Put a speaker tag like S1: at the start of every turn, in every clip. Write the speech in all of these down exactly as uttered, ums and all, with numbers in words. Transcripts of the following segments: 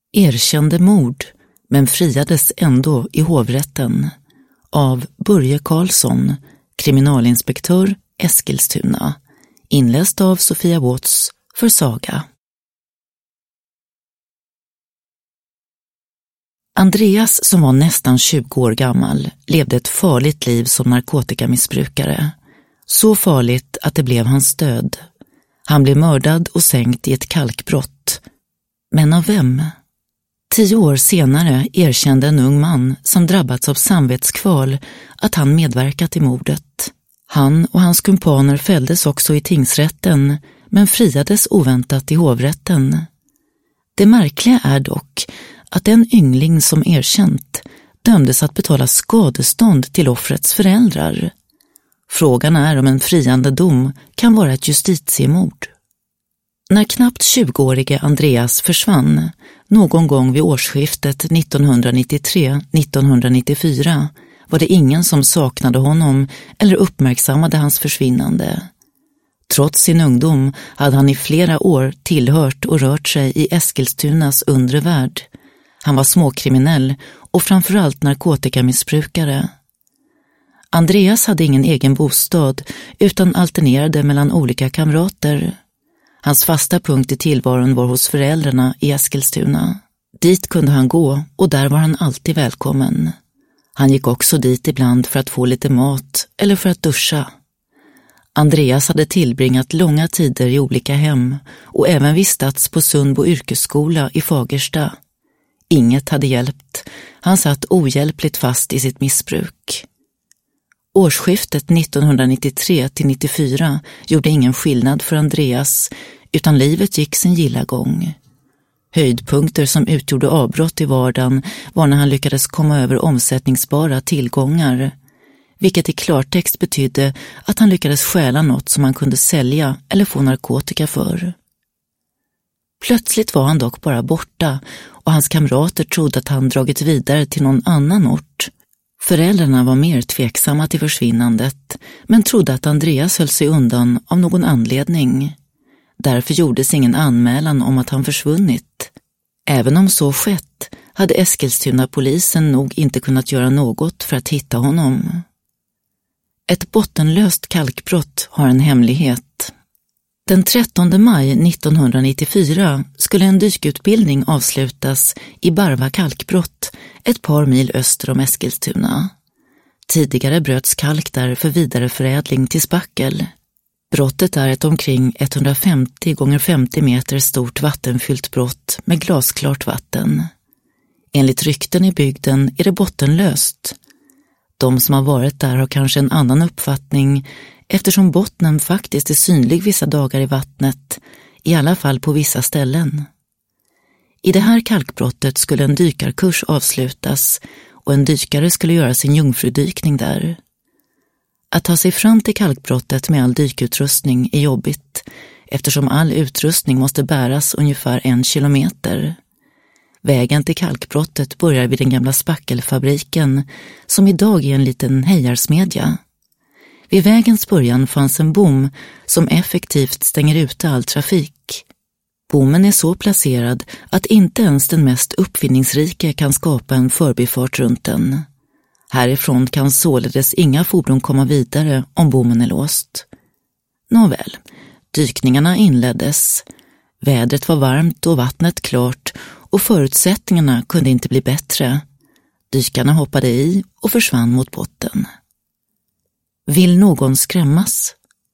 S1: erkände mord men friades ändå i hovrätten av Börje Karlsson, kriminalinspektör Eskilstuna, inläst av Sofia Watts för Saga. Andreas, som var nästan tjugo år gammal, levde ett farligt liv som narkotikamissbrukare. Så farligt att det blev hans död. Han blev mördad och sänkt i ett kalkbrott. Men av vem? Tio år senare erkände en ung man som drabbats av samvetskval att han medverkat i mordet. Han och hans kumpaner fälldes också i tingsrätten, men friades oväntat i hovrätten. Det märkliga är dock att en yngling som erkänt dömdes att betala skadestånd till offrets föräldrar. Frågan är om en friande dom kan vara ett justitiemord. När knappt tjugoårige Andreas försvann, någon gång vid årsskiftet nittonhundranittiotre nittonhundranittiofyra, var det ingen som saknade honom eller uppmärksammade hans försvinnande. Trots sin ungdom hade han i flera år tillhört och rört sig i Eskilstunas undre värld. Han var småkriminell och framförallt narkotikamissbrukare. Andreas hade ingen egen bostad utan alternerade mellan olika kamrater. Hans fasta punkt i tillvaron var hos föräldrarna i Eskilstuna. Dit kunde han gå och där var han alltid välkommen. Han gick också dit ibland för att få lite mat eller för att duscha. Andreas hade tillbringat långa tider i olika hem och även vistats på Sundbo yrkesskola i Fagersta. Inget hade hjälpt. Han satt ohjälpligt fast i sitt missbruk. Årsskiftet nittonhundranittiotre till nittiofyra gjorde ingen skillnad för Andreas, utan livet gick sin gilla gång. Höjdpunkter som utgjorde avbrott i vardagen var när han lyckades komma över omsättningsbara tillgångar, vilket i klartext betydde att han lyckades stjäla något som han kunde sälja eller få narkotika för. Plötsligt var han dock bara borta och hans kamrater trodde att han dragit vidare till någon annan ort. Föräldrarna var mer tveksamma till försvinnandet, men trodde att Andreas höll sig undan av någon anledning. Därför gjordes ingen anmälan om att han försvunnit. Även om så skett hade Eskilstuna-polisen nog inte kunnat göra något för att hitta honom. Ett bottenlöst kalkbrott har en hemlighet. Den trettonde maj nittonhundranittiofyra skulle en dykutbildning avslutas i Barva kalkbrott, ett par mil öster om Eskilstuna. Tidigare bröts kalk där för vidareförädling till spackel. Brottet är ett omkring etthundrafemtio gånger femtio meter stort vattenfyllt brott med glasklart vatten. Enligt rykten i bygden är det bottenlöst. De som har varit där har kanske en annan uppfattning, eftersom bottnen faktiskt är synlig vissa dagar i vattnet, i alla fall på vissa ställen. I det här kalkbrottet skulle en dykarkurs avslutas och en dykare skulle göra sin jungfrudykning där. Att ta sig fram till kalkbrottet med all dykutrustning är jobbigt, eftersom all utrustning måste bäras ungefär en kilometer. Vägen till kalkbrottet börjar vid den gamla spackelfabriken, som idag är en liten hejarsmedja. Vid vägens början fanns en bom som effektivt stänger ute all trafik. Bommen är så placerad att inte ens den mest uppfinningsrike kan skapa en förbifart runt den. Härifrån kan således inga fordon komma vidare om bommen är låst. Nåväl, dykningarna inleddes. Vädret var varmt och vattnet klart och förutsättningarna kunde inte bli bättre. Dykarna hoppade i och försvann mot botten. Vill någon skrämmas?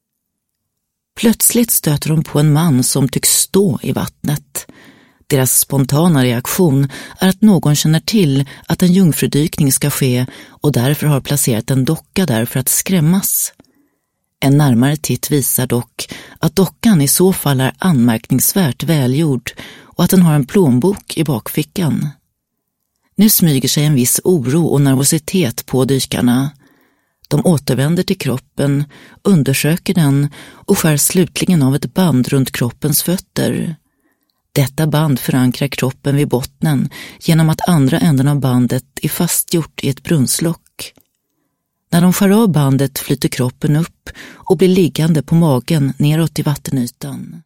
S1: Plötsligt stöter de på en man som tycks stå i vattnet. Deras spontana reaktion är att någon känner till att en jungfrudykning ska ske och därför har placerat en docka där för att skrämmas. En närmare titt visar dock att dockan i så fall är anmärkningsvärt välgjord och att den har en plånbok i bakfickan. Nu smyger sig en viss oro och nervositet på dykarna. De återvänder till kroppen, undersöker den och skär slutligen av ett band runt kroppens fötter. Detta band förankrar kroppen vid bottnen genom att andra änden av bandet är fastgjort i ett brunnslock. När de skär av bandet flyter kroppen upp och blir liggande på magen neråt i vattenytan.